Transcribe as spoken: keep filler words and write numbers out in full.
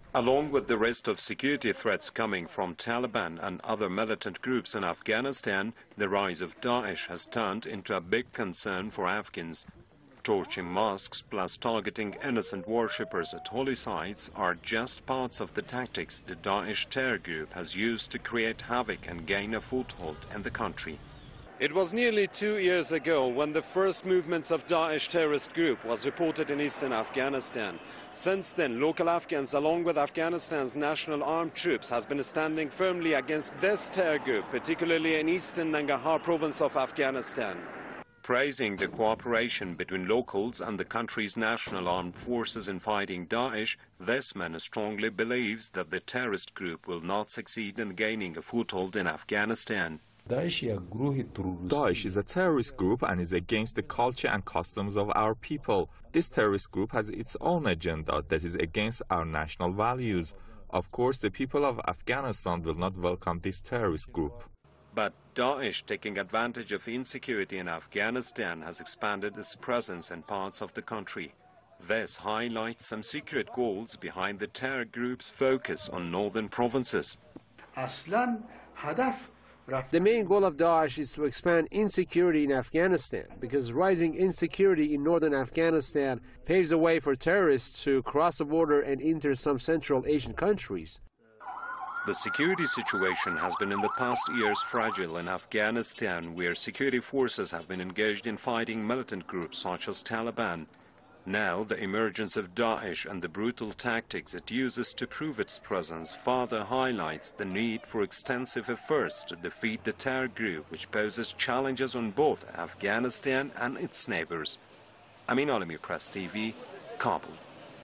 Along with the rest of security threats coming from Taliban and other militant groups in Afghanistan, the rise of Daesh has turned into a big concern for Afghans. Torching mosques plus targeting innocent worshippers at holy sites are just parts of the tactics the Daesh terror group has used to create havoc and gain a foothold in the country. It was nearly two years ago when the first movements of Daesh terrorist group was reported in eastern Afghanistan. Since then, local Afghans, along with Afghanistan's national armed troops, has been standing firmly against this terror group, particularly in eastern Nangarhar province of Afghanistan. Praising the cooperation between locals and the country's national armed forces in fighting Daesh, this man strongly believes that the terrorist group will not succeed in gaining a foothold in Afghanistan. Daesh is a terrorist group and is against the culture and customs of our people. This terrorist group has its own agenda that is against our national values. Of course, the people of Afghanistan will not welcome this terrorist group. But Daesh, taking advantage of insecurity in Afghanistan, has expanded its presence in parts of the country. This highlights some secret goals behind the terror group's focus on northern provinces. The main goal of Daesh is to expand insecurity in Afghanistan, because rising insecurity in northern Afghanistan paves the way for terrorists to cross the border and enter some Central Asian countries. The security situation has been in the past years fragile in Afghanistan, where security forces have been engaged in fighting militant groups such as Taliban. Now, the emergence of Daesh and the brutal tactics it uses to prove its presence further highlights the need for extensive efforts to defeat the terror group, which poses challenges on both Afghanistan and its neighbors. Amin Alami, Press T V, Kabul.